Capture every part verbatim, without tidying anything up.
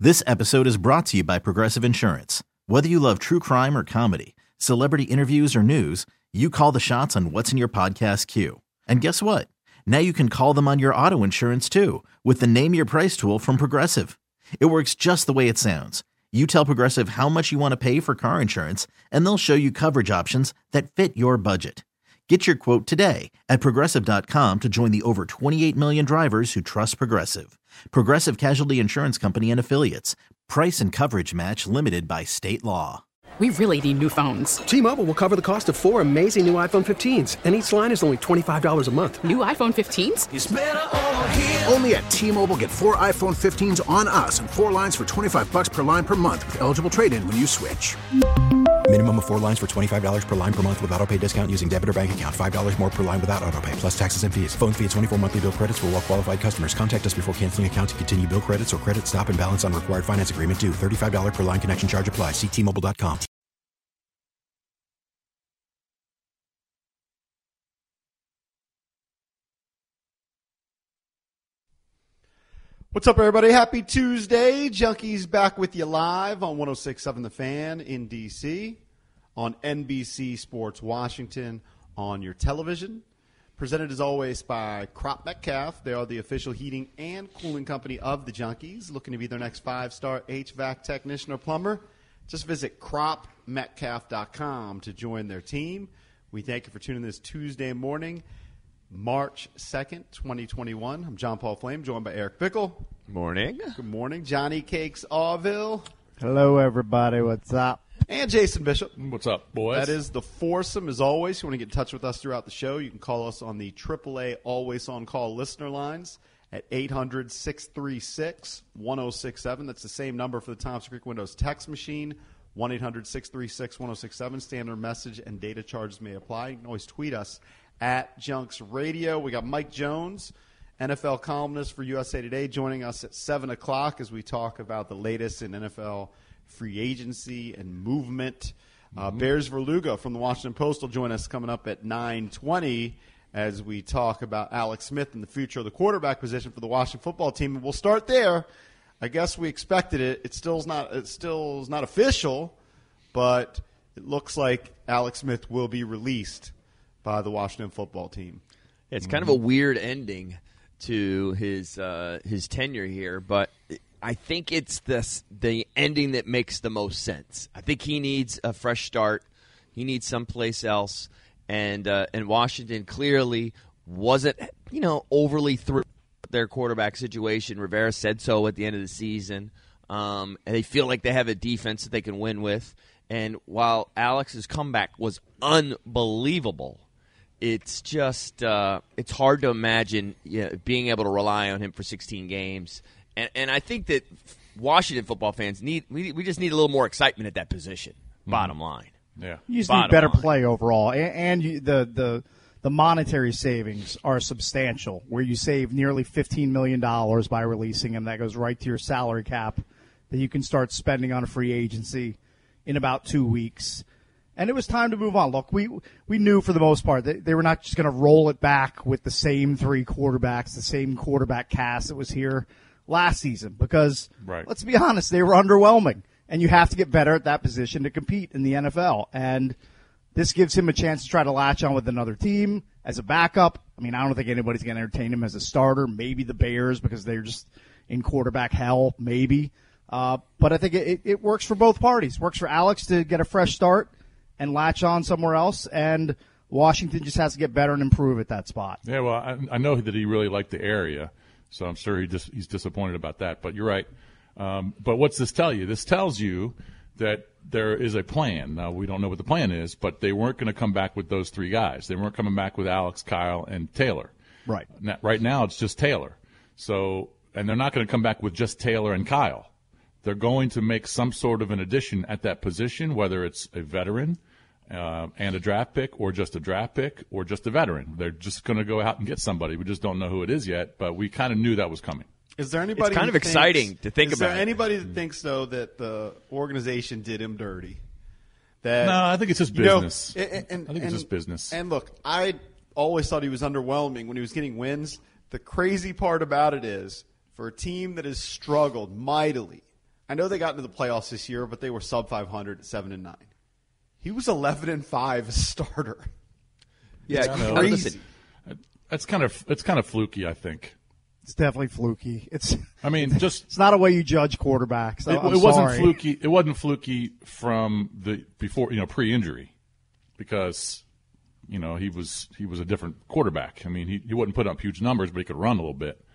This episode is brought to you by Progressive Insurance. Whether you love true crime or comedy, celebrity interviews or news, you call the shots on what's in your podcast queue. And guess what? Now you can call them on your auto insurance too with the Name Your Price tool from Progressive. It works just the way it sounds. You tell Progressive how much you want to pay for car insurance, and they'll show you coverage options that fit your budget. Get your quote today at Progressive dot com to join the over twenty-eight million drivers who trust Progressive. Progressive Casualty Insurance Company and Affiliates. Price and coverage match limited by state law. We really need new phones. T-Mobile will cover the cost of four amazing new iPhone fifteens, and each line is only twenty-five dollars a month. New iPhone fifteens? It's better over here. Only at T-Mobile, get four iPhone fifteens on us and four lines for twenty-five bucks per line per month with eligible trade-in when you switch. Minimum of four lines for twenty-five dollars per line per month with autopay discount using debit or bank account. five dollars more per line without autopay, plus taxes and fees. Phone fee at twenty-four monthly bill credits for well-qualified customers. Contact us before canceling account to continue bill credits or credit stop and balance on required finance agreement due. thirty-five dollars per line connection charge applies. See T Mobile dot com. What's up, everybody? Happy Tuesday. Junkies back with you live on one oh six point seven The Fan in D C, on N B C Sports Washington, on your television. Presented, as always, by Crop Metcalf. They are the official heating and cooling company of the Junkies. Looking to be their next five-star H V A C technician or plumber? Just visit crop metcalf dot com to join their team. We thank you for tuning in this Tuesday morning, March second, twenty twenty-one. I'm John Paul Flame, joined by Eric Bickle. Morning. Good morning. Johnny Cakes Auville. Hello, everybody. What's up? And Jason Bishop. What's up, boys? That is the foursome, as always. If you want to get in touch with us throughout the show, you can call us on the triple A Always On Call listener lines at eight hundred, six three six, one oh six seven. That's the same number for the Thompson Creek Windows text machine, one eight hundred, six three six, one oh six seven. Standard message and data charges may apply. You can always tweet us at Junks Radio. We got Mike Jones, N F L columnist for U S A Today, joining us at seven o'clock as we talk about the latest in N F L free agency and movement. Uh, mm-hmm. Bears Verluga from the Washington Post will join us coming up at nine twenty as we talk about Alex Smith and the future of the quarterback position for the Washington football team. And we'll start there. I guess we expected it. It still is not, it still is not official, but it looks like Alex Smith will be released by the Washington football team. It's kind of a weird ending to his uh, his tenure here, but I think it's this, the ending that makes the most sense. I think he needs a fresh start. He needs someplace else, and uh, and Washington clearly wasn't, you know, overly thrilled with their quarterback situation. Rivera said so at the end of the season, um, and they feel like they have a defense that they can win with. And while Alex's comeback was unbelievable, it's just uh, it's hard to imagine you know, being able to rely on him for sixteen games. And, and I think that Washington football fans need we, we just need a little more excitement at that position. Bottom line, yeah, you just bottom need better line. play overall, and, and you, the the the monetary savings are substantial. Where you save nearly fifteen million dollars by releasing him, that goes right to your salary cap that you can start spending on a free agency in about two weeks. And it was time to move on. Look, we we knew for the most part that they were not just going to roll it back with the same three quarterbacks, the same quarterback cast that was here last season, because right. let's be honest, they were underwhelming. And you have to get better at that position to compete in the N F L. And this gives him a chance to try to latch on with another team as a backup. I mean, I don't think anybody's going to entertain him as a starter. Maybe the Bears because they're just in quarterback hell, maybe. Uh, but I think it, it works for both parties. Works for Alex to get a fresh start and latch on somewhere else, and Washington just has to get better and improve at that spot. Yeah, well, I, I know that he really liked the area, so I'm sure he just he's disappointed about that. But you're right. Um, but what's this tell you? This tells you that there is a plan. Now, we don't know what the plan is, but they weren't going to come back with those three guys. They weren't coming back with Alex, Kyle, and Taylor. Right. Now, right now, it's just Taylor. So, and they're not going to come back with just Taylor and Kyle. They're going to make some sort of an addition at that position, whether it's a veteran uh, and a draft pick or just a draft pick or just a veteran. They're just going to go out and get somebody. We just don't know who it is yet, but we kind of knew that was coming. Is there anybody? It's kind of thinks, exciting to think is about. Is there anybody that thinks, though, that the organization did him dirty? That, no, I think it's just business. You know, and, and, I think and, it's just business. And look, I always thought he was underwhelming when he was getting wins. The crazy part about it is, for a team that has struggled mightily I know they got into the playoffs this year, but they were sub five hundred at seven and nine. He was eleven and five as a starter. Yeah, it's no, crazy. That's kind of it's kind of fluky, I think. It's definitely fluky. It's. I mean, just it's not a way you judge quarterbacks. It, it wasn't fluky. It wasn't fluky from the before, you know, pre-injury, because, you know, he was he was a different quarterback. I mean, he he wouldn't put up huge numbers, but he could run a little bit.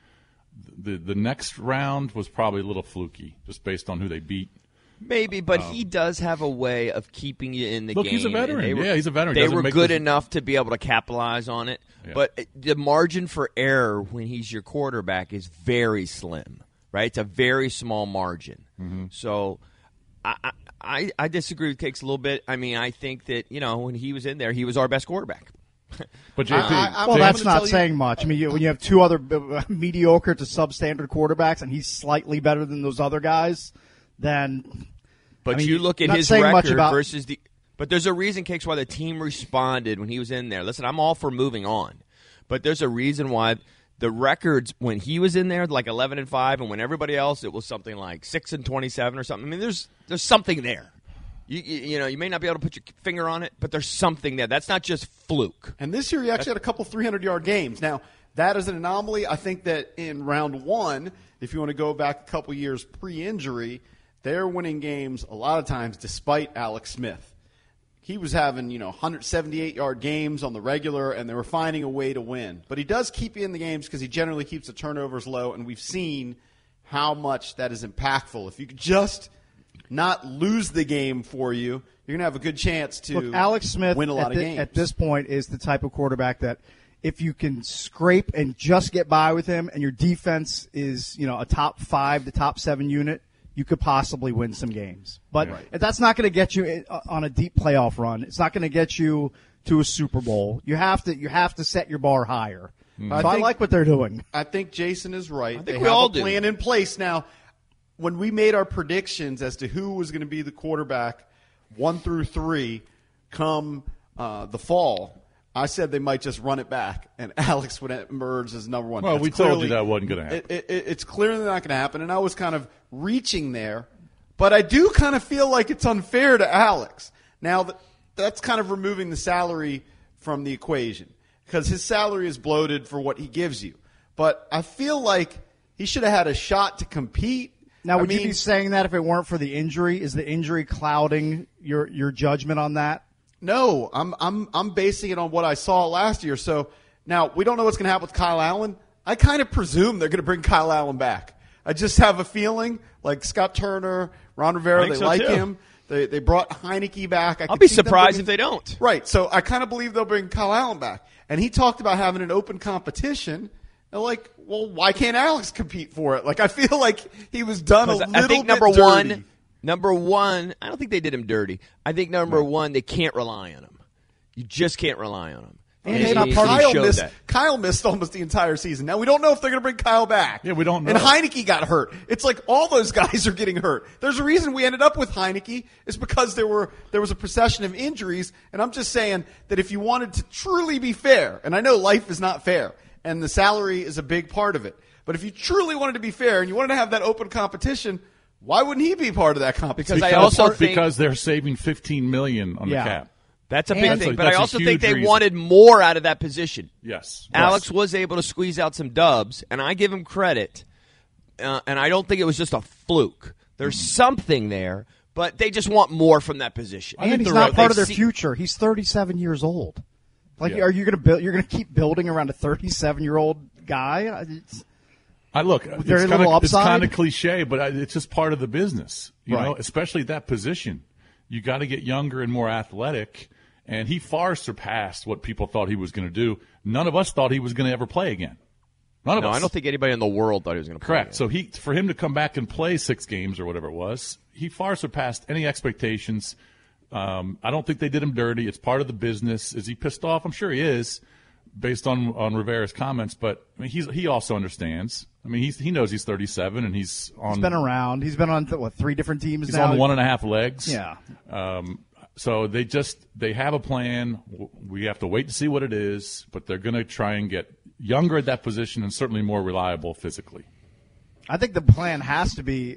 The the next round was probably a little fluky, just based on who they beat. Maybe, but um, he does have a way of keeping you in the look, game. He's a veteran. Were, yeah, he's a veteran. They Doesn't were make good this... enough to be able to capitalize on it. Yeah. But the margin for error when he's your quarterback is very slim, right? It's a very small margin. Mm-hmm. So I, I I disagree with Cakes a little bit. I mean, I think that, you know, when he was in there, he was our best quarterback. But J P, I, I, well, J- that's not you, saying much. I mean, you, when you have two other uh, mediocre to substandard quarterbacks, and he's slightly better than those other guys, then. But I mean, you look at not his saying much record about, versus the. But there's a reason, Cakes, why the team responded when he was in there. Listen, I'm all for moving on, but there's a reason why the records when he was in there, like eleven and five, and when everybody else, it was something like six and twenty-seven or something. I mean, there's there's something there. You, you, you know, you may not be able to put your finger on it, but there's something there. That's not just fluke. And this year he actually had a couple three hundred yard games. Now, that is an anomaly. I think that in round one, if you want to go back a couple years pre-injury, they're winning games a lot of times despite Alex Smith. He was having, you know, one hundred seventy-eight yard games on the regular, and they were finding a way to win. But he does keep you in the games because he generally keeps the turnovers low, and we've seen how much that is impactful. If you could just not lose the game for you, you're going to have a good chance to Look, Alex Smith win a lot at of the, games. At this point is the type of quarterback that if you can scrape and just get by with him and your defense is, you know, a top five to top seven unit, you could possibly win some games. But right. that's not going to get you on a deep playoff run. It's not going to get you to a Super Bowl. You have to you have to set your bar higher. Mm. So I, think, I like what they're doing. I think Jason is right. I think they we have all a do. plan in place now. When we made our predictions as to who was going to be the quarterback one through three come uh, the fall, I said they might just run it back, and Alex would emerge as number one. Well, That's we clearly, told you that wasn't going to happen. It, it, it's clearly not going to happen, and I was kind of reaching there. But I do kind of feel like it's unfair to Alex. Now, that, that's kind of removing the salary from the equation because his salary is bloated for what he gives you. But I feel like he should have had a shot to compete. Now, would I mean, you be saying that if it weren't for the injury? Is the injury clouding your, your judgment on that? No, I'm I'm I'm basing it on what I saw last year. So now we don't know what's going to happen with Kyle Allen. I kind of presume they're going to bring Kyle Allen back. I just have a feeling like Scott Turner, Ron Rivera, they so like too. him. They they brought Heineke back. I I'll could be see them surprised bringing- if they don't. Right. So I kind of believe they'll bring Kyle Allen back. And he talked about having an open competition. And like, well, why can't Alex compete for it? Like, I feel like he was done a little I think bit number dirty. one, number one, I don't think they did him dirty. I think number one, they can't rely on him. You just can't rely on him. And And he's not he- part he of- Kyle showed missed, that. Kyle missed almost the entire season. Now, we don't know if they're going to bring Kyle back. Yeah, we don't know. And Heineke got hurt. It's like all those guys are getting hurt. There's a reason we ended up with Heineke. It's because there were there was a procession of injuries. And I'm just saying that if you wanted to truly be fair, and I know life is not fair, and the salary is a big part of it, but if you truly wanted to be fair and you wanted to have that open competition, why wouldn't he be part of that competition? Because I Because- also think- because they're saving fifteen million dollars on Yeah. the cap. That's a big And- thing. That's a- But I that's a also huge think they reason. wanted more out of that position. Yes. Alex Yes. was able to squeeze out some dubs, and I give him credit. Uh, and I don't think it was just a fluke. There's Mm-hmm. something there, but they just want more from that position. And he's they're not right. part of their They see- future. He's thirty-seven years old. Like, Yeah. are you going to build? You're going to keep building around a thirty-seven-year-old guy? It's, I look, Very it's little kind of it's upside? kind of cliche, but I- it's just part of the business, you Right. know. Especially that position, you got to get younger and more athletic. And he far surpassed what people thought he was going to do. None of us thought he was going to ever play again. None of No, us. I don't think anybody in the world thought he was going to play. Correct. So he, for him to come back and play six games or whatever it was, he far surpassed any expectations. Um, I don't think they did him dirty. It's part of the business. Is he pissed off? I'm sure he is, based on on Rivera's comments. But I mean, he's he also understands. I mean, he's he knows he's thirty-seven and he's on. he's been around. He's been on what three different teams He's now. on one and a half legs. Yeah. Um, so they just they have a plan. We have to wait to see what it is, but they're going to try and get younger at that position and certainly more reliable physically. I think the plan has to be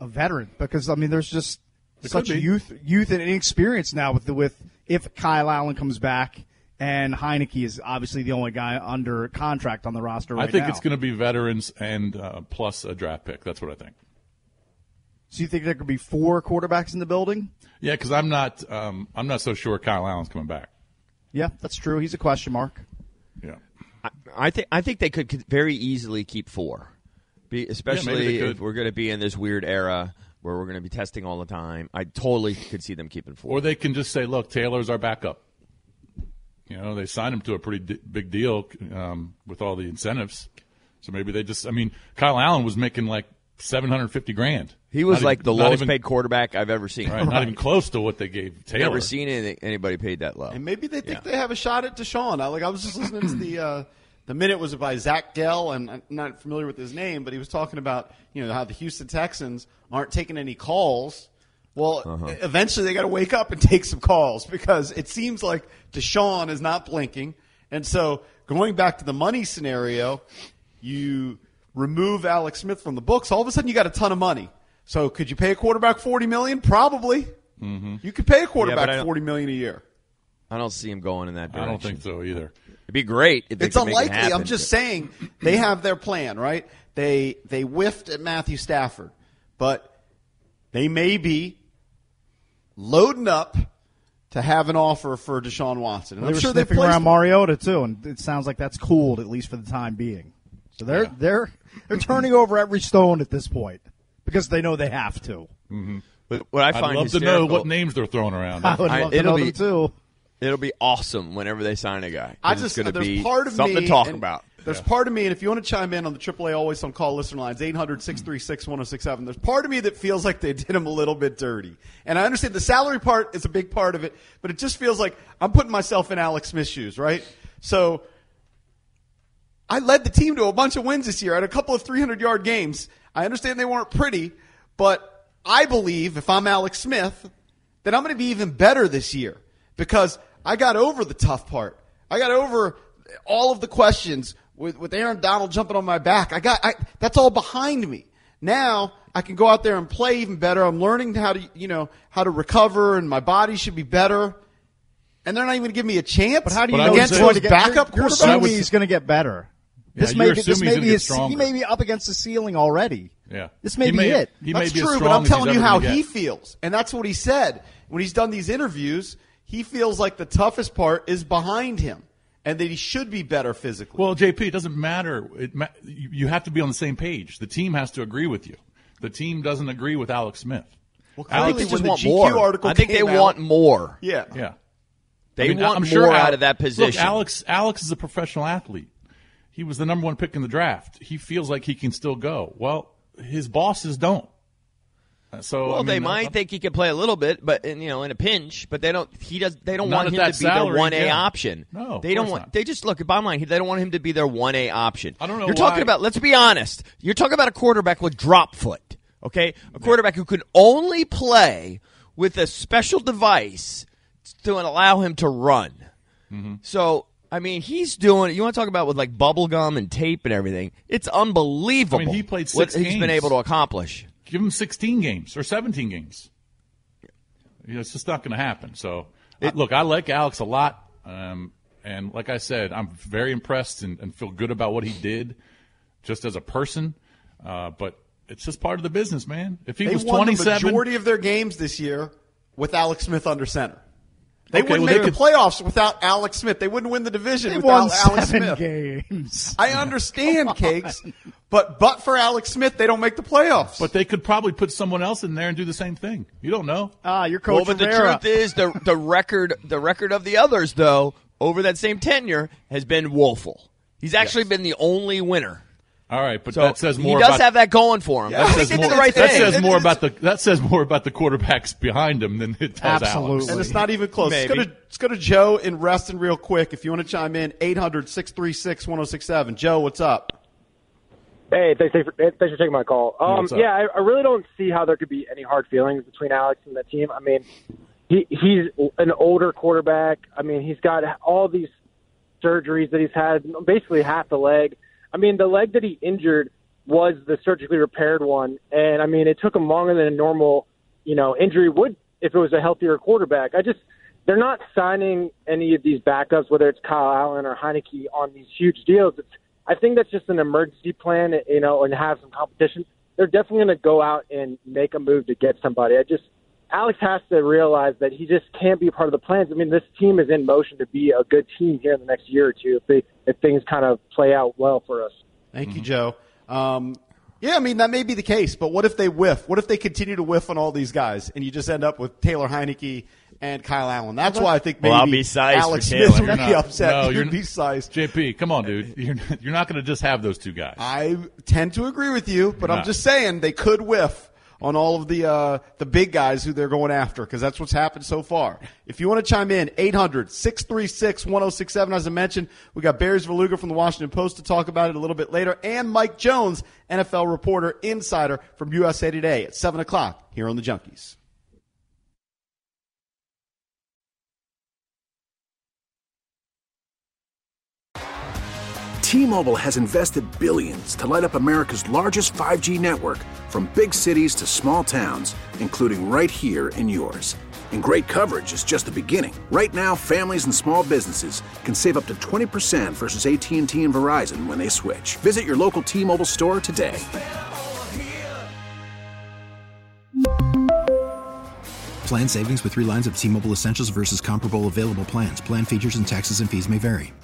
a veteran because I mean, there's just It such could be. youth, youth and inexperience now with the, with if Kyle Allen comes back and Heineke is obviously the only guy under contract on the roster right I think now. it's going to be veterans and uh, plus a draft pick. That's what I think. So you think there could be four quarterbacks in the building? Yeah, because I'm not um, I'm not so sure Kyle Allen's coming back. Yeah, that's true. He's a question mark. Yeah, I, I think I think they could, could very easily keep four, be, especially could. if we're going to be in this weird era where we're going to be testing all the time. I totally could see them keeping four. or they can just say, "Look, Taylor's our backup." You know, they signed him to a pretty d- big deal um, with all the incentives, so maybe they just. I mean, Kyle Allen was making like seven hundred fifty grand. He was Not like even, the not lowest even- paid quarterback I've ever seen. Right, not even close to what they gave Taylor. Never seen any, anybody paid that low. And maybe they think Yeah. they have a shot at Deshaun. I, like I was just listening to the uh, the minute was by Zach Gell, and I'm not familiar with his name, but he was talking about you know how the Houston Texans aren't taking any calls. Well, Uh-huh. eventually they got to wake up and take some calls because it seems like Deshaun is not blinking. And so going back to the money scenario, you remove Alex Smith from the books. All of a sudden you got a ton of money. So could you pay a quarterback forty million dollars? Probably. Mm-hmm. You could pay a Yeah, but quarterback I don't- forty million dollars a year. I don't see him going in that I direction. don't think so either. It'd be great if they It's could make it unlikely. happen, I'm just but- saying they have their plan, right? They they whiffed at Matthew Stafford, but they may be loading up to have an offer for Deshaun Watson. And They I'm were sure they sniffing placed around him. Mariota too, and it sounds like that's cooled at least for the time being. So they're Yeah. they're they're turning over every stone at this point because they know they have to. But what I I'd find love to know hysterical- what names they're throwing around. I would I- love to it'll know be- them too. It'll be awesome whenever they sign a guy. 'Cause I it's just going to there's be part of something me to talk and about. There's part of me, and if you want to chime in on the triple A Always on Call listener lines, eight hundred, six three six, one oh six seven, there's part of me that feels like they did him a little bit dirty. And I understand the salary part is a big part of it, but it just feels like I'm putting myself in Alex Smith's shoes, right? So I led the team to a bunch of wins this year. I had a couple of three hundred-yard games. I understand they weren't pretty, but I believe if I'm Alex Smith that I'm going to be even better this year because I got over the tough part. I got over all of the questions with, with Aaron Donald jumping on my back. I got I, that's all behind me. Now I can go out there and play even better. I'm learning how to you know how to recover, and my body should be better. And they're not even going to give me a chance. But how do you But I know would he's say- going to get backup You're, you're quarterback? assuming I would he's say- going to get better. This Yeah, may you're be this assuming may he's gonna be get his, he stronger. may be up against the ceiling already. Yeah, This may He be it. He That's may be true, as but strong I'm as telling he's you ever how gonna he get. feels. And that's what he said. When he's done these interviews, he feels like the toughest part is behind him and that he should be better physically. Well, J P, it doesn't matter. It ma- you you have to be on the same page. The team has to agree with you. The team doesn't agree with Alex Smith. Well, I think clearly they just when the want G Q more. article I think they came out- want more. Yeah. Yeah. They I mean, want I'm more sure out Al- of that position. Look, Alex, Alex is a professional athlete. He was the number one pick in the draft. He feels like he can still go. Well, his bosses don't. So Well, I mean, they uh, might think he could play a little bit, but in, you know, in a pinch. But they don't. He does. They don't Not want at him that to be salary, their one A yeah. option. No, of they don't course want. not. They just look. Bottom line, they don't want him to be their one A option. I don't know You're talking why- about. Let's be honest. You're talking about a quarterback with drop foot. Okay, a quarterback who can only play with a special device to allow him to run. Mm-hmm. So. I mean, he's doing. You want to talk about with like bubble gum and tape and everything? It's unbelievable. I mean, he played what six he's been games. able to accomplish. Give him sixteen games or seventeen games. You know, it's just not going to happen. So, I- look, I like Alex a lot. Um, and like I said, I'm very impressed and, and feel good about what he did just as a person. Uh, but it's just part of the business, man. If he They was won the twenty-seven. majority of their games this year with Alex Smith under center. They Okay, wouldn't well, make they the could- playoffs without Alex Smith. They wouldn't win the division They without won Alex seven Smith. games. I understand, Cakes, but but for Alex Smith, they don't make the playoffs. But they could probably put someone else in there and do the same thing. You don't know. Ah, your coach Well, but the Rivera. truth is, the the record the record of the others, though, over that same tenure, has been woeful. He's actually been the only winner. All right, but So that says more he does about have that going for him. Yeah, I that think says they did more, the right that thing. says It- more it's- about the that says more about the quarterbacks behind him than it tells Absolutely. Alex. and it's not even close. Let's go, Maybe. to, let's go to Joe in Reston real quick. If you want to chime in, eight hundred, six three six, one oh six seven. Joe, what's up? Hey, thanks, thanks, for, thanks for taking my call. Um, what's up? yeah, I, I really don't see how there could be any hard feelings between Alex and the team. I mean, he, he's an older quarterback. I mean, he's got all these surgeries that he's had, basically half the leg. I mean, the leg that he injured was the surgically repaired one. And, I mean, it took him longer than a normal, you know, injury would if it was a healthier quarterback. I just – they're not signing any of these backups, whether it's Kyle Allen or Heineke, on these huge deals. It's, I think that's just an emergency plan, you know, and have some competition. They're definitely going to go out and make a move to get somebody. I just – Alex has to realize that he just can't be a part of the plans. I mean, this team is in motion to be a good team here in the next year or two if, they, if things kind of play out well for us. Thank mm-hmm. you, Joe. Um, yeah, I mean, that may be the case, but what if they whiff? What if they continue to whiff on all these guys and you just end up with Taylor Heineke and Kyle Allen? That's why I think maybe well, I'll be sized Alex for Smith Taylor. would be upset. No, you're you're be sized. J P, come on, dude. You're, you're not going to just have those two guys. I tend to agree with you, but You're I'm not. just saying they could whiff on all of the uh, the big guys who they're going after, because that's what's happened so far. If you want to chime in, eight hundred, six three six, one oh six seven. As I mentioned, we got Barry Verluga from the Washington Post to talk about it a little bit later, and Mike Jones, N F L reporter, insider from U S A Today at seven o'clock here on the Junkies. T-Mobile has invested billions to light up America's largest five G network, from big cities to small towns, including right here in yours. And great coverage is just the beginning. Right now, families and small businesses can save up to twenty percent versus A T and T and Verizon when they switch. Visit your local T-Mobile store today. Plan savings with three lines of T-Mobile Essentials versus comparable available plans. Plan features and taxes and fees may vary.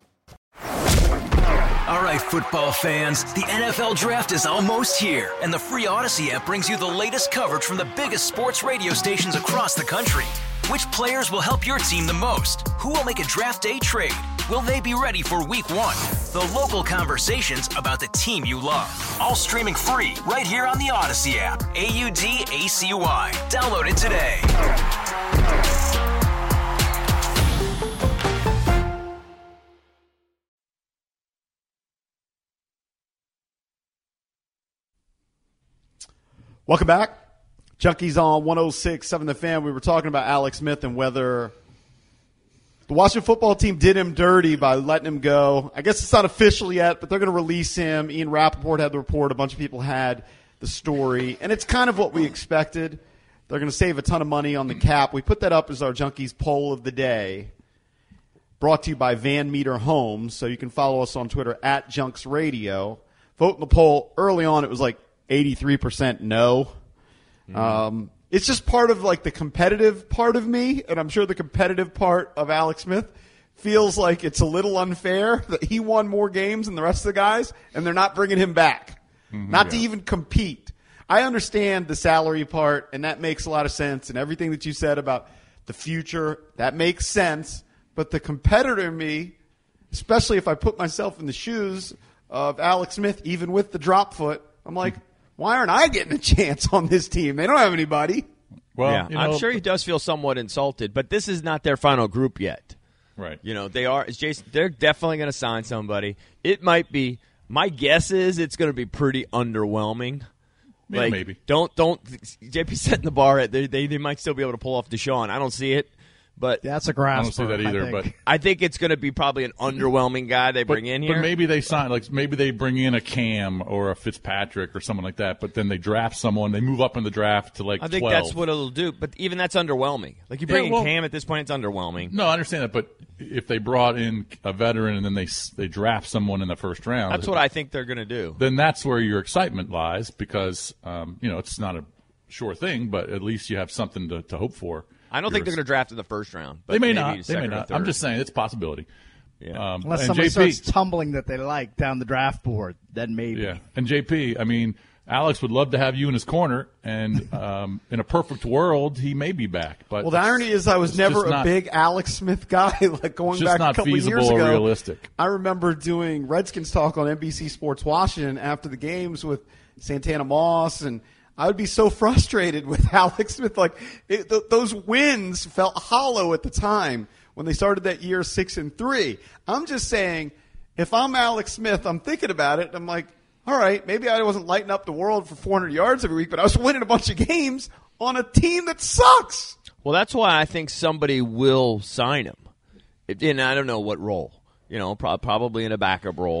All right, football fans, the N F L Draft is almost here, and the free Odyssey app brings you the latest coverage from the biggest sports radio stations across the country. Which players will help your team the most? Who will make a draft day trade? Will they be ready for week one? The local conversations about the team you love. All streaming free right here on the Odyssey app. A U D A C Y. Download it today. Welcome back. Junkies on one oh six point seven The Fan. We were talking about Alex Smith and whether the Washington football team did him dirty by letting him go. I guess it's not official yet, but they're going to release him. Ian Rappaport had the report. A bunch of people had the story. And it's kind of what we expected. They're going to save a ton of money on the cap. We put that up as our Junkies poll of the day, brought to you by Van Meter Homes. So you can follow us on Twitter at Junks Radio. Vote in the poll. Early on, it was like eighty-three percent no. Mm. Um, it's just part of like the competitive part of me, and I'm sure the competitive part of Alex Smith feels like it's a little unfair that he won more games than the rest of the guys, and they're not bringing him back, mm-hmm, not yeah. to even compete. I understand the salary part, and that makes a lot of sense, and everything that you said about the future, that makes sense, but the competitor in me, especially if I put myself in the shoes of Alex Smith, even with the drop foot, I'm like, why aren't I getting a chance on this team? They don't have anybody. Well, yeah, you know, I'm sure he does feel somewhat insulted, but this is not their final group yet. Right. You know, they are, as Jason, they're definitely going to sign somebody. It might be, my guess is it's going to be pretty underwhelming. Yeah, like, maybe. Don't, don't, J P setting the bar at, they, they, they might still be able to pull off Deshaun. I don't see it. But that's a grasp. I don't see that either. I but I think it's going to be probably an underwhelming guy they bring but, in here. But maybe they sign, like maybe they bring in a Cam or a Fitzpatrick or someone like that. But then they draft someone. They move up in the draft to like. I think twelve. That's what it'll do. But even that's underwhelming. Like you bring yeah, well, in Cam at this point, it's underwhelming. No, I understand that. But if they brought in a veteran and then they they draft someone in the first round, that's what I think they're going to do. Then that's where your excitement lies, because um, you know it's not a sure thing, but at least you have something to, to hope for. I don't think they're going to draft in the first round. But they may maybe not. They may not. I'm just saying it's a possibility. Yeah. Um, Unless and somebody J P, starts tumbling that they like down the draft board, then maybe. Yeah. And J P, I mean, Alex would love to have you in his corner, and um, in a perfect world, he may be back. But well, the irony is, I was never a not, big Alex Smith guy. Like going back a couple of years ago, or realistic. I remember doing Redskins talk on N B C Sports Washington after the games with Santana Moss, and I would be so frustrated with Alex Smith. Like it, th- those wins felt hollow at the time when they started that year six and three. I'm just saying, if I'm Alex Smith, I'm thinking about it. And I'm like, all right, maybe I wasn't lighting up the world for four hundred yards every week, but I was winning a bunch of games on a team that sucks. Well, that's why I think somebody will sign him. And I don't know what role. You know, pro- probably in a backup role.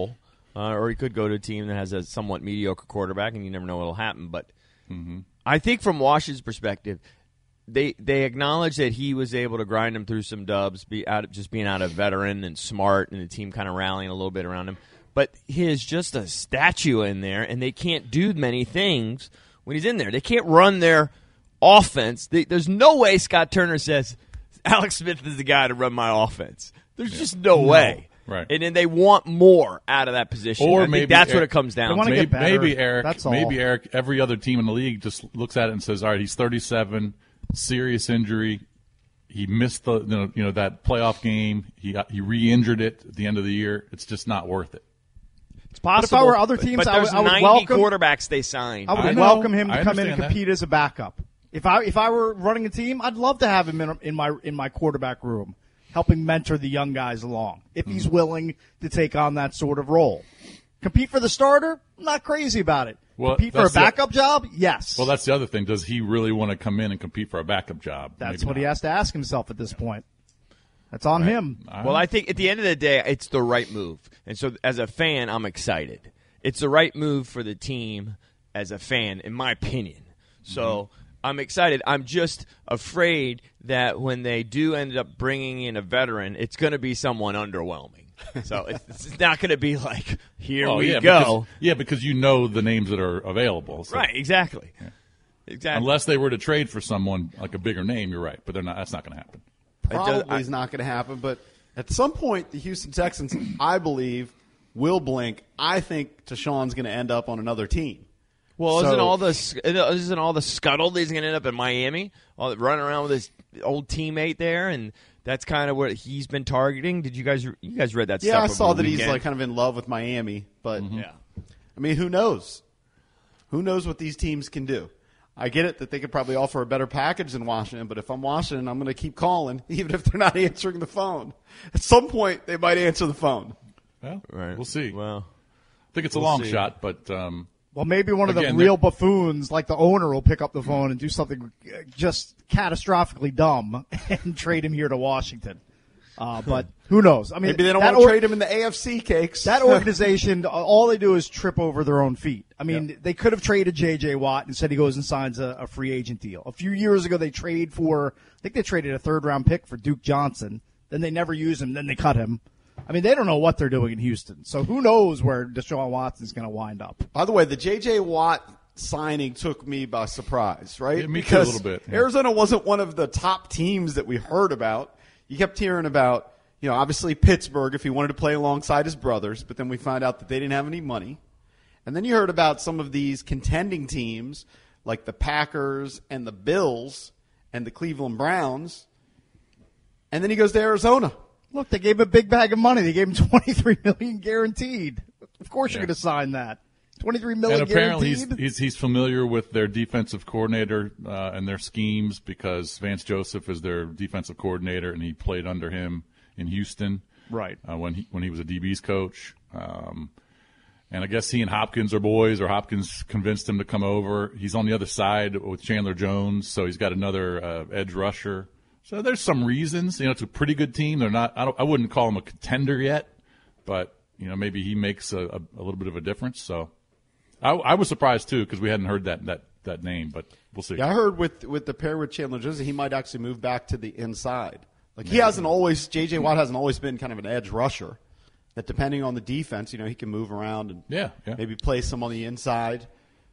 uh, or he could go to a team that has a somewhat mediocre quarterback, and you never know what will happen. But mm-hmm. I think from Wash's perspective, they they acknowledge that he was able to grind them through some dubs, be out of, just being out of veteran and smart, and the team kind of rallying a little bit around him. But he is just a statue in there, and they can't do many things when he's in there. They can't run their offense. They, there's no way Scott Turner says, Alex Smith is the guy to run my offense. There's yeah. just no, no way. Right. And then they want more out of that position. Or I maybe think that's Eric, what it comes down to. Maybe, maybe Eric, that's all. maybe Eric, every other team in the league just looks at it and says, all right, he's thirty-seven, serious injury. He missed the you know, you know that playoff game. He he re-injured it at the end of the year. It's just not worth it. It's possible. But if I were other teams, but, but I would, I would ninety welcome quarterbacks they signed. I would I know, welcome him to I come in and that. compete as a backup. If I if I were running a team, I'd love to have him in, in my in my quarterback room, helping mentor the young guys along. If he's Mm-hmm. willing to take on that sort of role, compete for the starter, I'm not crazy about it. Well, compete for a that's the- backup job, yes. Well, that's the other thing. Does he really want to come in and compete for a backup job? That's Maybe what not. he has to ask himself at this point. That's on Right. him. All Well, right. I think at the end of the day, it's the right move. And so as a fan, I'm excited. It's the right move for the team as a fan, in my opinion. So Mm-hmm. I'm excited. I'm just afraid that when they do end up bringing in a veteran, it's going to be someone underwhelming. So it's, it's not going to be like, here Oh, we yeah, go. Because, yeah, because you know the names that are available. So. Right, exactly. Yeah. Exactly. Unless they were to trade for someone like a bigger name, you're right. But they're not. That's not going to happen. Probably I- is not going to happen, but at some point, the Houston Texans, I believe, will blink. I think Tashawn's going to end up on another team. Well, So- isn't all the isn't all the scuttle that he's going to end up in Miami, all running around with his old teammate there, and that's kind of what he's been targeting. Did you guys you guys read that? Yeah, stuff I over saw the that he's weekend? like kind of in love with Miami, but Mm-hmm. yeah, I mean, who knows? Who knows what these teams can do? I get it that they could probably offer a better package than Washington, but if I'm Washington, I'm going to keep calling, even if they're not answering the phone. At some point, they might answer the phone. Well, Right. we'll see. Well, I think it's we'll a long see. shot, but um, Well, maybe one of Again, the real they're- buffoons, like the owner, will pick up the phone and do something just catastrophically dumb and trade him here to Washington. Uh, but who knows? I mean, Maybe they don't that want to or- trade him in the A F C cakes. That organization, all they do is trip over their own feet. I mean, they could have traded J J. Watt. Instead, he goes and signs a, a free agent deal. A few years ago, they traded for, I think they traded a third-round pick for Duke Johnson. Then they never used him. Then they cut him. I mean, they don't know what they're doing in Houston. So who knows where Deshaun Watson's going to wind up. By the way, the J J. Watt signing took me by surprise, right? Yeah, me too, a because little bit, yeah. Arizona wasn't one of the top teams that we heard about. You kept hearing about, you know, obviously Pittsburgh if he wanted to play alongside his brothers, but then we find out that they didn't have any money. And then you heard about some of these contending teams like the Packers and the Bills and the Cleveland Browns. And then he goes to Arizona. Look, they gave him a big bag of money. They gave him twenty-three million dollars guaranteed. Of course, you're Yeah. going to sign that. twenty-three million and dollars apparently he's, guaranteed. he's he's familiar with their defensive coordinator uh, and their schemes because Vance Joseph is their defensive coordinator, and he played under him in Houston, Right. uh, when he when he was a D B's coach. Um, and I guess he and Hopkins are boys, or Hopkins convinced him to come over. He's on the other side with Chandler Jones, so he's got another uh, edge rusher. So there's some reasons. You know, it's a pretty good team. They're not. I, don't, I wouldn't call them a contender yet, but you know, maybe he makes a, a, a little bit of a difference. So I, I was surprised too because we hadn't heard that that that name, but we'll see. Yeah, I heard with with the pair with Chandler Jones, he might actually move back to the inside. Like he hasn't always J J. Watt hasn't always been kind of an edge rusher. That depending on the defense, you know, he can move around and Yeah, yeah. maybe play some on the inside.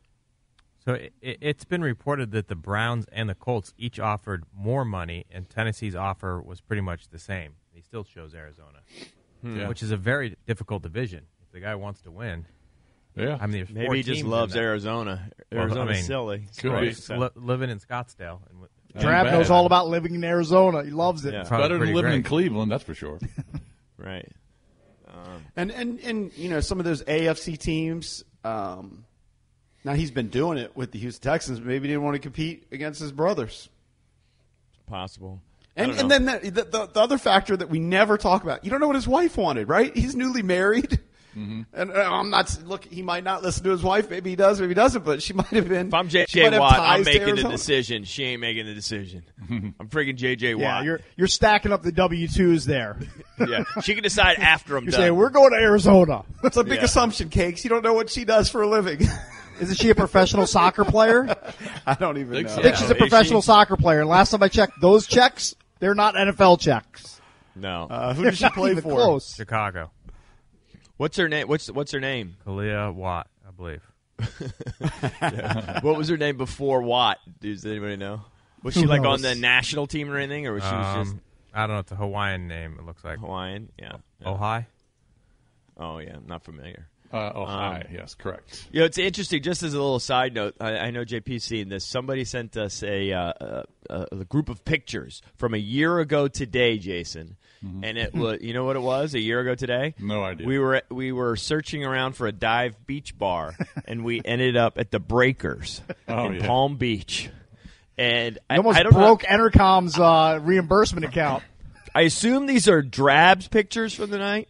So it, it's been reported that the Browns and the Colts each offered more money, and Tennessee's offer was pretty much the same. He still chose Arizona, Yeah. which is a very difficult division. If the guy wants to win, Yeah, I mean, there's Maybe four he just teams in loves that. Arizona. Well, Arizona's I mean, silly. Could Right. be. Just li- living in Scottsdale. And with- Drab bad. knows all about living in Arizona. He loves it. Yeah. It's Probably better than pretty living in great. Cleveland, that's for sure. Right. And and and you know, some of those A F C teams. Um, now he's been doing it with the Houston Texans. But maybe he didn't want to compete against his brothers. Possible. I And don't and know. then the, the, the other factor that we never talk about. You don't know what his wife wanted, right? He's newly married. Mm-hmm. And uh, I'm not look. He might not listen to his wife. Maybe he does. Maybe he doesn't. But she might have been. If I'm J J Watt, I'm making the decision. She ain't making the decision. I'm freaking J J Watt. Yeah, you're you're stacking up the W twos there. Yeah, she can decide after I'm you're done. Saying we're going to Arizona. It's a big yeah. assumption, Cakes. You don't know what she does for a living. Isn't she a professional soccer player? I don't even know. I think she's a professional soccer player. Last time I checked, those checks, they're not N F L checks. No. Uh, who does she play for? Close. Chicago. What's her name? What's what's her name? Kalia Watt, I believe. Yeah. What was her name before Watt? Does anybody know? Was she Who like knows? on the national team or anything, or was she Um, just I don't know. It's a Hawaiian name. It looks like Hawaiian? Yeah. yeah. Ojai. Oh yeah, not familiar. Uh, oh, Um, hi. Yes, correct. You know, it's interesting. Just as a little side note, I, I know J P's seen this. Somebody sent us a, uh, a, a, a group of pictures from a year ago today, Jason, mm-hmm. and it was. You know what it was? A year ago today? No idea. We were we were searching around for a dive beach bar, and we ended up at the Breakers oh, in yeah. Palm Beach. And you I, almost I don't broke know, Entercom's uh, reimbursement account. I assume these are Drab's pictures from the night.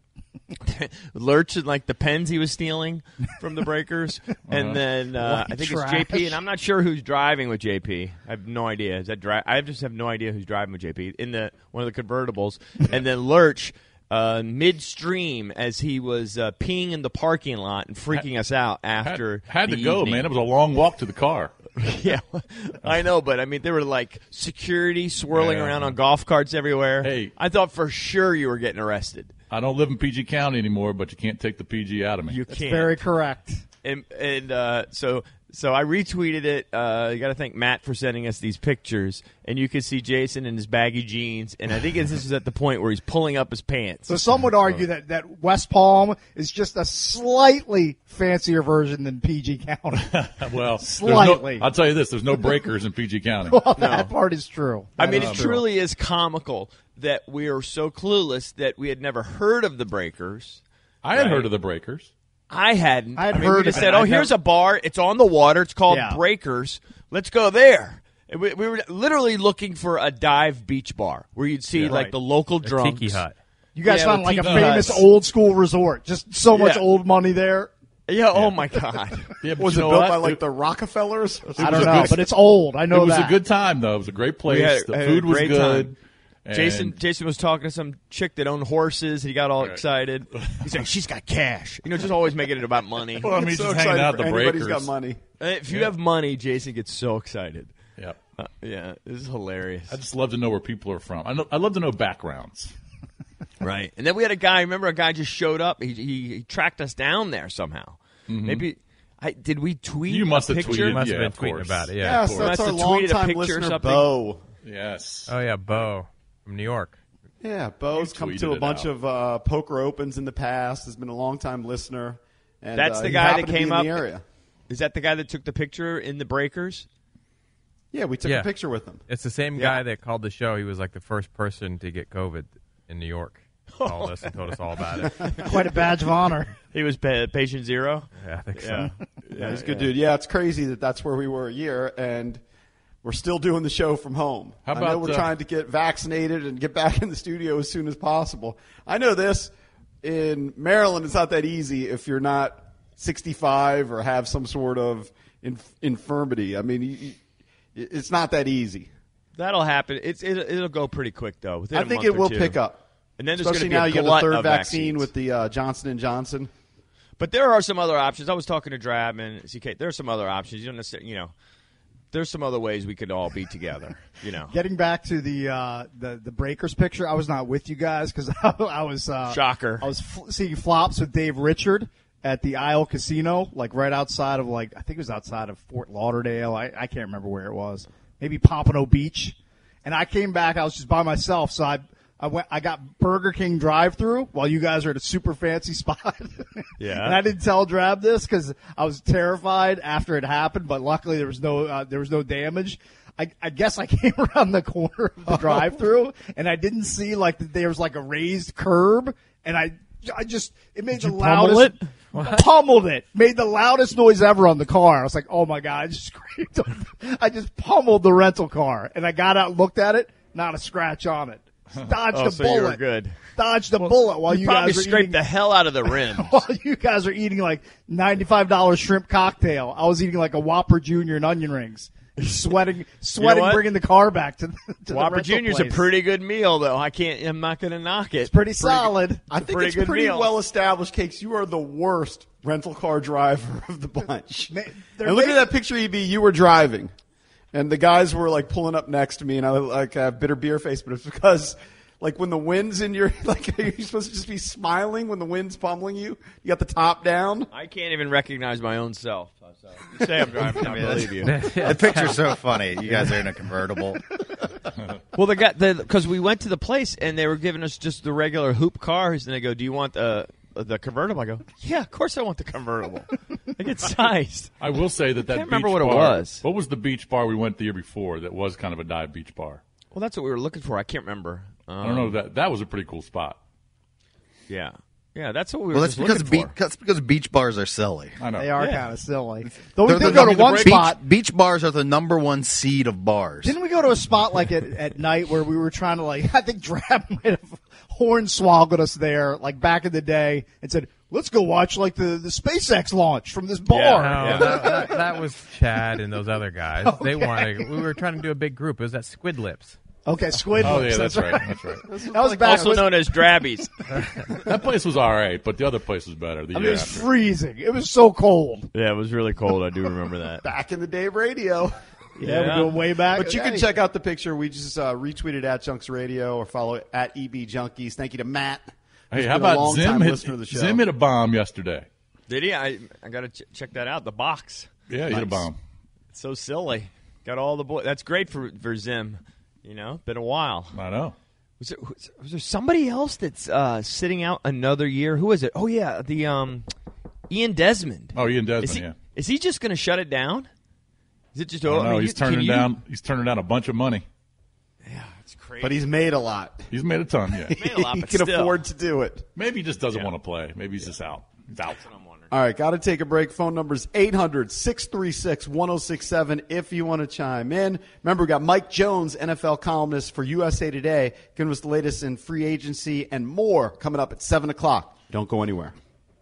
Lurch and like the pens he was stealing from the Breakers, and Uh-huh. then uh, I think trash. it's J P, and I'm not sure who's driving with J P. I have no idea. Is that dri- I just have no idea who's driving with J P in the one of the convertibles, and then Lurch uh, midstream as he was uh, peeing in the parking lot and freaking us out after. Had, had the to go, evening. man. It was a long walk to the car. Yeah, I know, but I mean, there were like security swirling Yeah. around on golf carts everywhere. Hey. I thought for sure you were getting arrested. I don't live in P G County anymore, but you can't take the P G out of me. You That's can't. very correct. And and uh, so so I retweeted it. Uh, you got to thank Matt for sending us these pictures, and you can see Jason in his baggy jeans, and I think this is at the point where he's pulling up his pants. So some would argue that, that West Palm is just a slightly fancier version than P G County. well, slightly. No, I'll tell you this: there's no Breakers in P G County. Well, that part is true. I That mean, is it true. truly is comical that we are so clueless that we had never heard of the Breakers. I had Right. heard of the Breakers. I hadn't. I had mean, heard we of just it. said, "Oh, I'd here's never- a bar. It's on the water. It's called Yeah. Breakers. Let's go there." And we, we were literally looking for a dive beach bar where you'd see Yeah. like Right. the local A drunks. tiki hut. You guys Yeah, sound with like a tiki famous huts. old school resort. Just so much Yeah. old money there. Yeah. Oh my God. Yeah, but Was you it know built what? by like It- the Rockefellers? I was don't a know, good- but it's old. I know It was that. a good time, though. It was a great place. We had- the had a food was great good. time. And Jason Jason was talking to some chick that owned horses. He got all Right. excited. He's like, "She's got cash." You know, just always making it about money. Well, I mean, So just excited hanging out at for the anybody's Breakers. got money. Uh, If you Yeah. have money, Jason gets so excited. Yep. Uh, yeah, this is hilarious. I just love to know where people are from. I, know, I love to know backgrounds. Right. And then we had a guy, remember a guy just showed up. He, he, he tracked us down there somehow. Maybe, I, did we tweet You must a have picture? tweeted. Must Yeah, have of been tweeting course. about it. Yeah. Yes, course. that's Must our have tweeted a longtime picture or listener, something. Bo. Yes. Oh yeah, Bo from New York. Yeah, Bo's He's come tweeted to a it bunch out. of uh, poker opens in the past. Has been a longtime listener. And, That's uh, the he guy that happened to be came in up. the area. Is that the guy that took the picture in the Breakers? Yeah, we took Yeah. a picture with him. It's the same Yeah. guy that called the show. He was like the first person to get COVID in New York. Called us and told us all about it. Quite a badge of honor. He was pa- patient zero. Yeah, I think so. Yeah. Yeah, he's a good dude. Yeah, it's crazy that that's where we were a year, and we're still doing the show from home. How I know about, we're uh, trying to get vaccinated and get back in the studio as soon as possible. I know this. In Maryland, it's not that easy if you're not sixty-five or have some sort of inf- infirmity. I mean, you, you, it's not that easy. That'll happen. It's it, it'll go pretty quick though. Within I a think month it or will two. pick up. And then there's Especially going now to you be a get the glut third of vaccine vaccines. with the uh, Johnson and Johnson. But there are some other options. I was talking to Drab and C K. There are some other options. You don't necessarily, you know, there's some other ways we could all be together. You know, Getting back to the uh, the the Breakers picture, I was not with you guys because I, I was uh, Shocker. I was f- seeing flops with Dave Richard at the Isle Casino, like right outside of like I think it was outside of Fort Lauderdale. I, I can't remember where it was. Maybe Pompano Beach. And I came back. I was just by myself, so I I went. I got Burger King drive-through while you guys are at a super fancy spot. Yeah. And I didn't tell Drab this because I was terrified after it happened. But luckily, there was no uh, there was no damage. I, I guess I came around the corner of the drive-through and I didn't see like that there was like a raised curb, and I I just it made Did the you pummel loudest it? pummeled it. Made the loudest noise ever on the car. I was like, oh my god! I just screamed. I just pummeled the rental car, and I got out, and looked at it, not a scratch on it. Dodged oh, the so bullet. you were good. Dodged the bullet while you, you probably guys are scraped eating, the hell out of the rim. while you guys are eating like ninety-five dollars shrimp cocktail. I was eating like a Whopper Junior and onion rings. Sweating, sweating, what? bringing the car back to, to Whopper the rental Junior's place. a pretty good meal, though. I can't. I'm not going to knock it. It's pretty solid. I think pretty it's good pretty meal. well established, Cakes. You are the worst rental car driver of the bunch. they're And look making- at that picture, E B. You were driving, and the guys were like pulling up next to me, and I like have bitter beer face, but it's because. Like when the wind's in your, like you're supposed to just be smiling when the wind's pummeling you. You got the top down. I can't even recognize my own self. So you say I'm driving, I believe you. That picture's so funny. You guys are in a convertible. Well, they got the because we went to the place and they were giving us just the regular hoop cars, and they go, "Do you want the the convertible?" I go, "Yeah, of course I want the convertible." I get sized. I will say that that Can't beach remember what it bar, was. What was the beach bar we went the year before that was kind of a dive beach bar? Well, that's what we were looking for. I can't remember. Um, I don't know. That that was a pretty cool spot. Yeah, yeah, that's what we were Well, that's just because looking be- for. that's because beach bars are silly. I know. They are Yeah. kind of silly. Though we They're did the go to number- one beach, spot. Beach bars are the number one seed of bars. Didn't we go to a spot like at, at night where we were trying to like, I think Drab might have hornswoggled us there like back in the day and said, let's go watch like the, the SpaceX launch from this bar. No, Yeah. that, that, that was Chad and those other guys. They Okay. wanted. We were trying to do a big group. It was at Squid Lips. Okay, Squid Oh Lips, yeah, that's right. right. That's right. That was back. Also known as Drabbies. That place was all right, but the other place was better. The I mean, year it was after. freezing. It was so cold. Yeah, it was really cold. I do remember that. Back in the day of radio. Yeah, we're going way back. But you Hey. can check out the picture. We just uh, retweeted at Junks Radio or follow it at E B Junkies. Thank you to Matt. Hey, who's how been a about long-time Zim hit, listener of the show. Zim hit a bomb yesterday? Did he? I I got to ch- check that out. The box. Yeah, he hit a Nice. bomb. It's so silly. Got all the boys. That's great for for Zim. You know, been a while. I know. Was there, was, was there somebody else that's uh, sitting out another year? Who is it? Oh yeah, the um, Ian Desmond. Oh, Ian Desmond. Is he, yeah. is he just going to shut it down? Is it just? I Oh, don't I know. mean, He's you- can turning you- down. He's turning down a bunch of money. Yeah, it's crazy. But he's made a lot. He's made a ton. Yeah. made a lot, he but can still. afford to do it. Maybe he just doesn't Yeah. want to play. Maybe he's just out. He's out. That's what I'm wondering. All right, got to take a break. Phone number's eight hundred, six three six, one oh six seven if you want to chime in. Remember, we got Mike Jones, N F L columnist for U S A Today, giving us the latest in free agency and more coming up at seven o'clock. Don't go anywhere.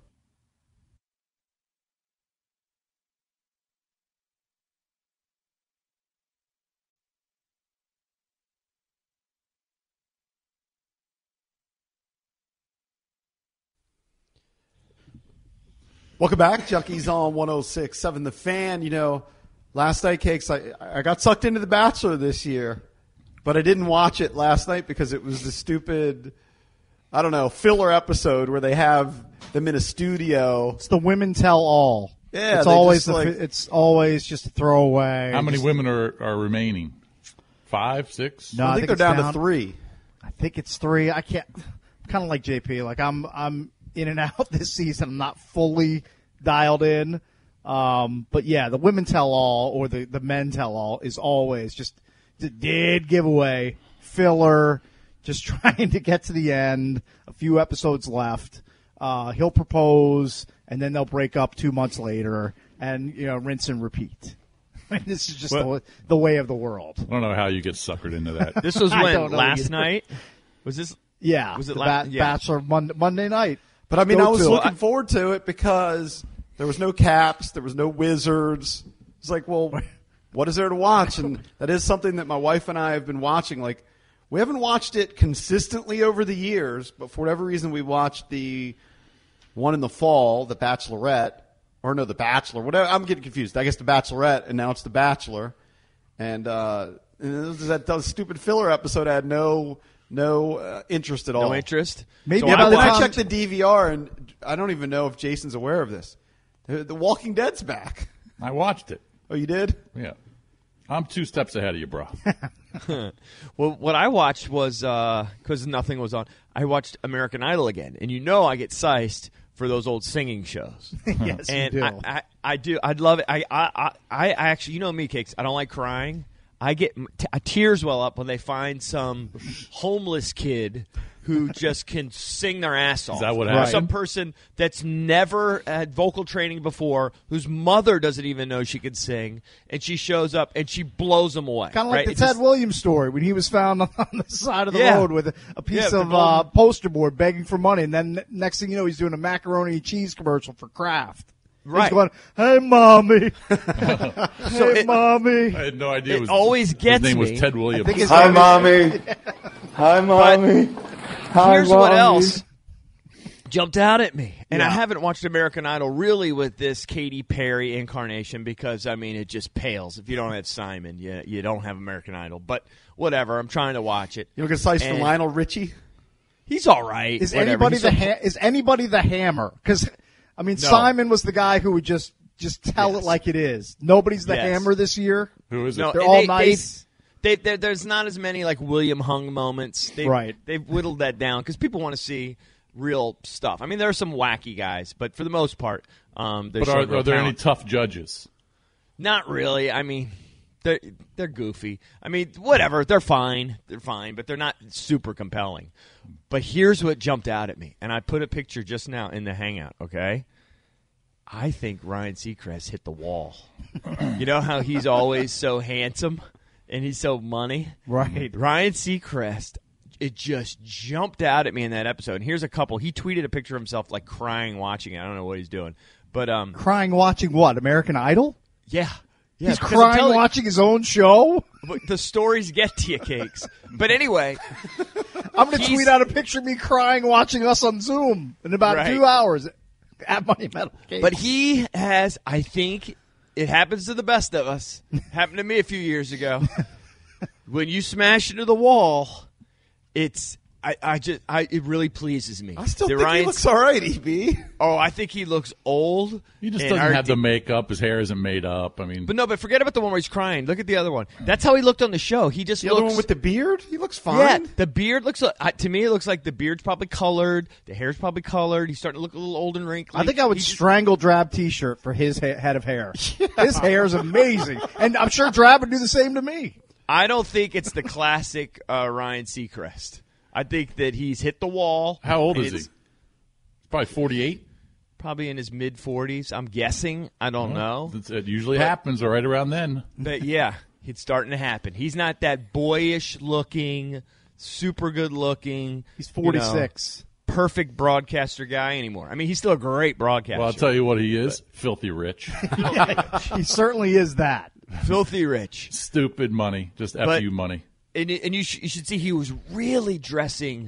Welcome back. Junkies on one oh six point seven The Fan. You know, last night, Cakes, I, I got sucked into The Bachelor this year, but I didn't watch it last night because it was the stupid, I don't know, filler episode where they have them in a studio. It's the women tell all. Yeah, it's they always just, the, like- it's always just a throwaway. How many Just- women are, are remaining? Five, six? No, I, I think, think they're it's down, down. to three. I think it's three. I can't. Kind of like J P. Like I'm, I'm in and out this season. I'm not fully dialed in. Um, but yeah, the women tell all or the, the men tell all is always just the dead giveaway filler. Just trying to get to the end. A few episodes left. Uh, he'll propose, and then they'll break up two months later, and you know, rinse and repeat. This is just Well- the, the way of the world. I don't know how you get suckered into that. This was I when don't know last either. night. Was this? Yeah, Was it the la- ba- yeah. Bachelor Monday, Monday night. But I mean, Go I was to it. looking forward to it because there was no Caps, there was no Wizards. It's like, well, what is there to watch? And that is something that my wife and I have been watching. Like, we haven't watched it consistently over the years, but for whatever reason, we watched the one in the fall, The Bachelorette, or no, The Bachelor. Whatever. I'm getting confused. I guess The Bachelorette, and now it's The Bachelor. And, uh, and it was that, that stupid filler episode I had no no uh, interest at all. No interest. Maybe So Yeah, by but the then I time- checked the D V R, and I don't even know if Jason's aware of this. The, the Walking Dead's back. I watched it. Oh, you did? Yeah. I'm two steps ahead of you, bro. Well, what I watched was because nothing was on. I watched American Idol again, and you know I get sized for those old singing shows. Yes, and you do. I, I, I do. I'd love it. I, I, I, I actually, you know me, Cakes. I don't like crying. I get t- tears well up when they find some homeless kid who just can sing their ass off. Is that what Or happened? some person that's never had vocal training before, whose mother doesn't even know she could sing, and she shows up and she blows them away. Kind of like right? the It Ted just- Williams story when he was found on the side of the Yeah. road with a, a piece Yeah, of the uh, golden- poster board begging for money, and then next thing you know, he's doing a macaroni and cheese commercial for Kraft. Right. He's going, "Hey, mommy, So hey, it- mommy." I had no idea. It it was, always gets his name me. was Ted Williams. I think his Hi, name is- mommy. Hi, mommy. Hi, Here's what mommy. else jumped out at me. And I Yeah. haven't watched American Idol really with this Katy Perry incarnation because, I mean, it just pales. If you don't have Simon, you, you don't have American Idol. But whatever, I'm trying to watch it. You look at size for And Lionel Richie. He's all right. Is whatever. anybody He's the so- ha- is anybody the hammer? Because I mean, No. Simon was the guy who would just just tell Yes. it like it is. Nobody's the Yes. hammer this year. Who is it? No, They're and all they- nice. They, they, there's not as many like William Hung moments. They've, Right. They've whittled that down because people want to see real stuff. I mean, there are some wacky guys, but for the most part, um, they're But are, showing real are there any talent. tough judges? Not really. I mean, they're they're goofy. I mean, whatever. They're fine. They're fine, but they're not super compelling. But here's what jumped out at me, and I put a picture just now in the Hangout. Okay, I think Ryan Seacrest hit the wall. You know how he's always so handsome and he's so money, Right. Ryan Seacrest. It just jumped out at me in that episode. And here's a couple. He tweeted a picture of himself like crying watching it. I don't know what he's doing, but um, Crying watching what? American Idol? yeah. Yeah, He's because I'm crying telling- watching his own show. But the stories get to you, Cakes. But anyway, I'm going to He's- tweet out a picture of me crying watching us on Zoom in about Right. two hours at Money Metal Cakes. but he has, I think, it happens to the best of us. Happened to me a few years ago. When you smash into the wall, it's I, I just I it really pleases me. I still The think he Ryan- looks all right, E B. Oh, I think he looks old. He just and doesn't our have the de- makeup. His hair isn't made up. I mean, But no, but forget about the one where he's crying. Look at the other one. That's how he looked on the show. He just The looks other one with the beard, he looks fine. Yeah, the beard looks like, uh, to me, it looks like the beard's probably colored. The hair's probably colored. He's starting to look a little old and wrinkly. I think I would He just- strangle Drab T-shirt for his ha- head of hair. His hair is amazing, and I'm sure Drab would do the same to me. I don't think it's the classic uh, Ryan Seacrest. I think that he's hit the wall. how old and is he? it's Probably forty-eight. Probably in his mid forties. I'm guessing. I don't know. That's- It usually But- happens right around then. But yeah, it's starting to happen. He's not that boyish looking, super good looking. He's you know, forty-six. perfect broadcaster guy anymore. I mean, he's still a great broadcaster. Well, I'll tell you what he is: filthy rich, He certainly is that. Filthy rich. stupid money, just f But- you money. And, and you, sh- you should see he was really dressing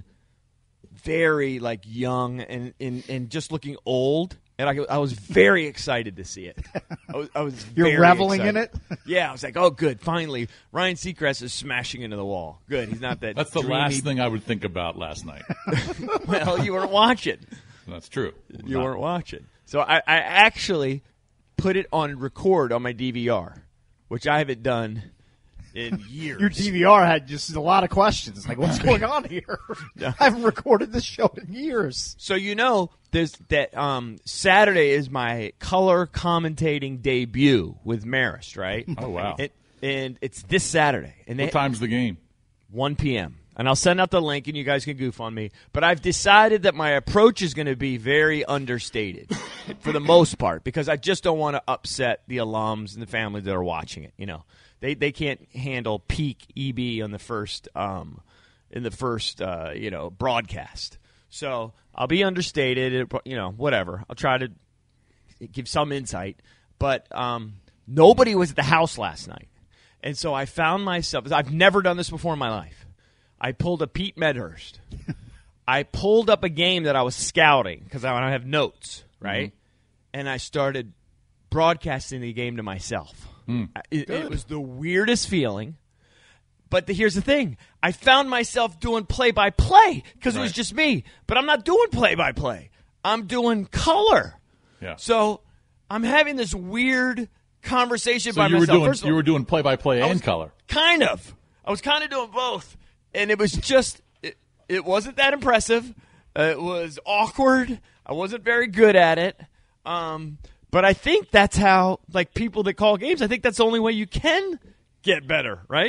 very like young and, and, and just looking old. And I, I was very excited to see it. I was, I was You're very reveling in excited. Yeah, I was like, oh, good. Finally, Ryan Seacrest is smashing into the wall. Good. He's not that That's the dreamy- last thing I would think about last night. Well, you weren't watching. That's true. You Not- weren't watching. So I, I actually put it on record on my D V R, which I haven't done in years. Your D V R had just a lot of questions. Like, what's going on here? I haven't recorded this show in years. So you know, there's that um, Saturday is my color commentating debut with Marist, right? Oh, wow. It, and it's this Saturday. And they, What time's the game? one p.m. And I'll send out the link, and you guys can goof on me. But I've decided that my approach is going to be very understated for the most part because I just don't want to upset the alums and the family that are watching it. You know, they they can't handle peak E B on the first um, in the first uh, you know broadcast. So I'll be understated. It, you know, whatever. I'll try to give some insight. But um, nobody was at the house last night. And so I found myself – I've never done this before in my life. I pulled a Pete Medhurst. I pulled up a game that I was scouting because I I have notes, right? Mm-hmm. And I started broadcasting the game to myself. Mm. It, it was the weirdest feeling. But the, here's the thing. I found myself doing play-by-play because it was Right. just me. But I'm not doing play-by-play. I'm doing color. Yeah. So I'm having this weird conversation So by you were myself. doing First of all- you were doing play by play I and was- color. Kind of. I was kind of doing both. And it was just, it, it wasn't that impressive. Uh, it was awkward. I wasn't very good at it. Um, but I think that's how, like, people that call games, I think that's the only way you can get better, right?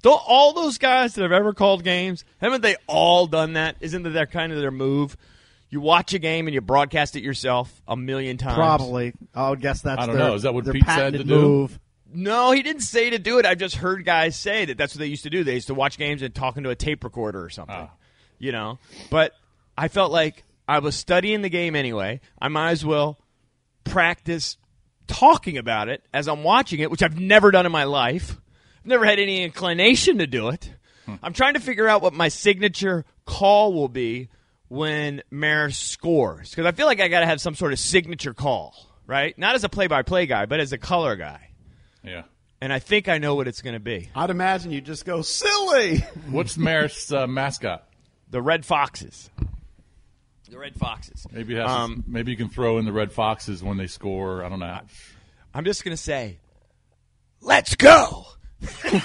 Don't all those guys that have ever called games, haven't they all done that? Isn't that kind of their move? You watch a game and you broadcast it yourself a million times. Probably. I would guess that's I don't their, know. Is that what their Pete said patented to do? move. No, he didn't say to do it. I just heard guys say that that's what they used to do. They used to watch games and talk into a tape recorder or something. Ah. You know? But I felt like I was studying the game anyway. I might as well practice talking about it as I'm watching it, which I've never done in my life. I've never had any inclination to do it. Hmm. I'm trying to figure out what my signature call will be when Maris scores. Because I feel like I got to have some sort of signature call, right? Not as a play-by-play guy, but as a color guy. Yeah. And I think I know what it's going to be. I'd imagine you just go, silly! What's Maris' uh, mascot? The Red Foxes. The Red Foxes. Maybe, it has Um, to, maybe you can throw in the Red Foxes when they score. I don't know. I'm just going to say, let's go! Let's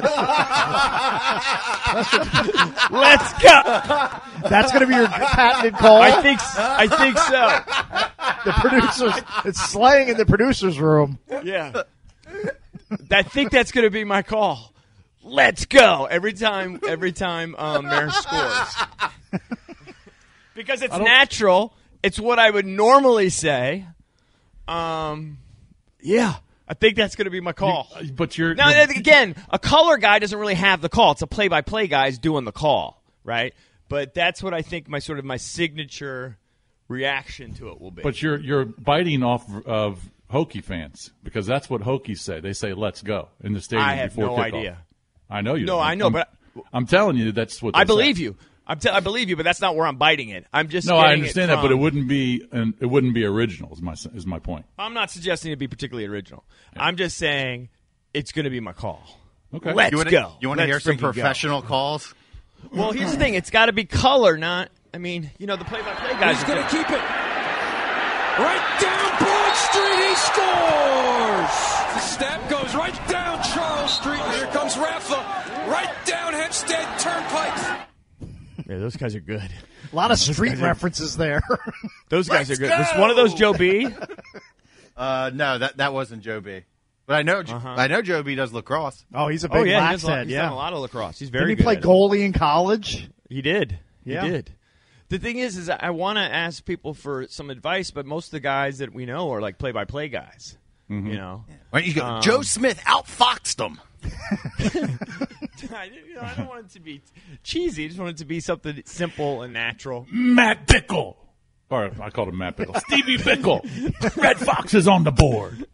go. That's going to be your patented call. I think. I think so. The producers. It's slang in the producers' room. Yeah. I think that's going to be my call. Let's go every time. Every time um, Maris scores, because it's natural. It's what I would normally say. Um, yeah. I think that's going to be my call. You, but you're now you're, again, a color guy doesn't really have the call. It's a play-by-play guy's doing the call, right? But that's what I think my sort of my signature reaction to it will be. But you're you're biting off of Hokie fans because that's what Hokies say. They say "Let's go" in the stadium I have before no kickoff. idea. I know you. No, don't. I know, I'm, but I'm telling you that's what they I believe say. you. I'm t- I believe you, but that's not where I'm biting it. I'm just no, I getting understand it that, but it from- wouldn't be an, it wouldn't be original. Is my is my point. I'm not suggesting it be particularly original. I'm just saying it's going to be my call. Okay, Let's you wanna, go. You want to Let's hear some freaking go. professional calls? Well, here's the thing: it's got to be color, not. I mean, you know, the play-by-play guys. He's going to keep it right down Broad Street. He scores. The step goes right down Charles Street. Here comes Rafa, right down Hempstead Turnpike. Yeah, those guys are good. A lot of street references there. Those guys Let's are good. go! Was one of those Joe B? Uh, no, that that wasn't Joe B. But I know Uh-huh. I know Joe B does lacrosse. Oh, he's a big Oh yeah, he lax does a lot- head. he's Yeah. done a lot of lacrosse. He's very Didn't he good. play at it. goalie in college? He did. Yeah. He did. The thing is, is I want to ask people for some advice, but most of the guys that we know are like play-by-play guys. Mm-hmm. You know, Why don't you go? Um, Joe Smith outfoxed him. I, you know, I don't want it to be cheesy. I just want it to be something simple and natural. Matt Bickle, or I called him Matt Bickle. Stevie Bickle. Red Fox is on the board.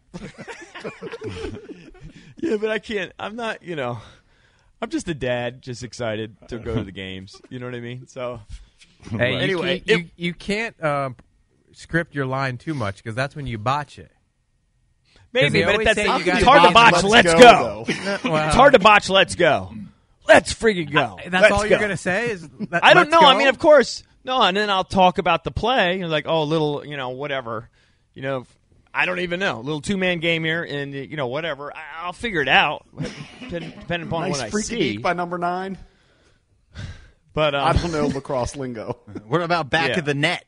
Yeah, but I can't. I'm not. You know, I'm just a dad, just excited to go to the games. You know what I mean? So, Hey, you anyway, can't- you, it- you can't uh, script your line too much because that's when you botch it. maybe, they but always that's say not, you gotta it's hard to botch botch. Let's Let's Go, go. Well- It's hard to botch. Let's go. Let's freaking go. I- that's Let's all you're go. gonna say is let- I don't let's know. go? I mean, of course, no. And then I'll talk about the play. You know, like, oh, little, you know, whatever. You know, I don't even know. Little two man game here, and you know, whatever. I, I'll figure it out, depending, depending upon Nice what I freaky see. geek by number nine. But um, I don't know lacrosse lingo. What about back Yeah. of the net?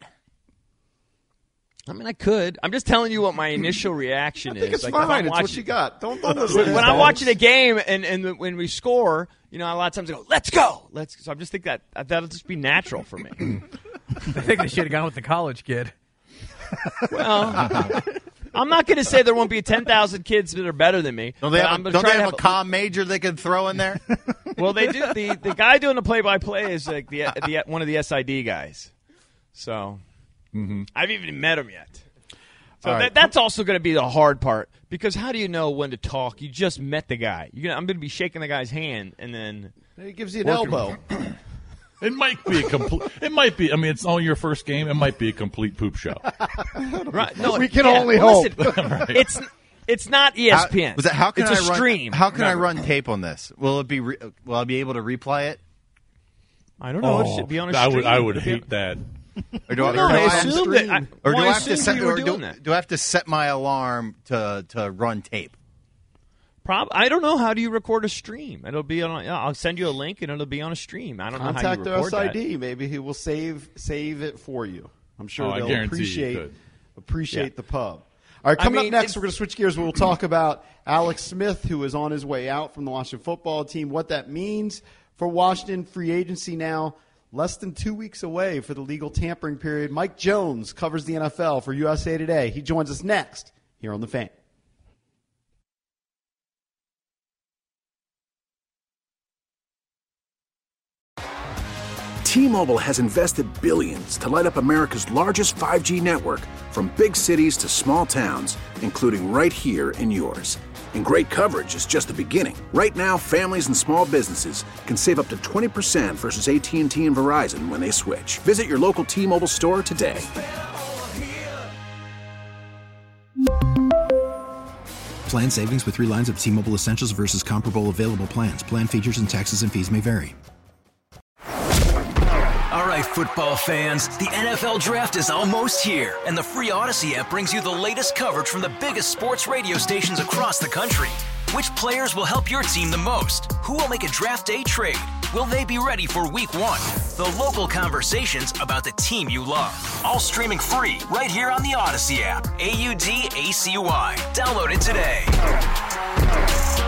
I mean, I could. I'm just telling you what my initial reaction I think is. it's Like, if fine. I'm It's what watching- you got. Don't, don't listen to when these when I'm dogs. watching a game and, and when we score, you know, a lot of times I go, "Let's go, let's." So I just think that that'll just be natural for me. I think they should have gone with the college kid. Well, I'm not going to say there won't be ten thousand kids that are better than me. Don't they but have, I'm a, gonna don't try they to have a comm major they can throw in there? Well, they do. The the guy doing the play by play is like the, the one of the S I D guys. So Mm-hmm. I've even met him yet. So All right. that, that's also going to be the hard part because how do you know when to talk? You just met the guy. You're gonna, I'm going to be shaking the guy's hand and then He gives you an working elbow. with him. It might be a complete. It might be. I mean, it's only your first game. It might be a complete poop show. Right? No, We can yeah, only well, hope. listen, Right. It's it's not E S P N. How, was that, how can it's I a run, stream. How can Remember. I run tape on this? Will it be? Re, will I be able to replay it? I don't know. it Oh, should be on a I stream. would. I would It'd be- hate that. Or do Well, I, no, or do I I have, assume that. I, or do well, I I have to assumed set? you were Or doing do, that. do I have to set my alarm to to run tape? Prob- I don't know. How do you record a stream? It'll be on. I'll send you a link and it'll be on a stream. I don't know how Contact you the record S I that. D. Maybe he will save save it for you. I'm sure Oh, I they'll guarantee you appreciate could. appreciate Yeah. the pub. All right, coming I mean, up next, we're going to switch gears. We'll talk about Alex Smith, who is on his way out from the Washington football team, what that means for Washington free agency now, less than two weeks away for the legal tampering period. Mike Jones covers the N F L for U S A Today. He joins us next here on The Fan. T-Mobile has invested billions to light up America's largest five G network, from big cities to small towns, including right here in yours. And great coverage is just the beginning. Right now, families and small businesses can save up to twenty percent versus A T and T and Verizon when they switch. Visit your local T-Mobile store today. Plan savings with three lines of T-Mobile Essentials versus comparable available plans. Plan features and taxes and fees may vary. All right, football fans, the N F L Draft is almost here, and the free Odyssey app brings you the latest coverage from the biggest sports radio stations across the country. Which players will help your team the most? Who will make a draft day trade? Will they be ready for week one? The local conversations about the team you love. All streaming free right here on the Odyssey app. A U D A C Y. Download it today.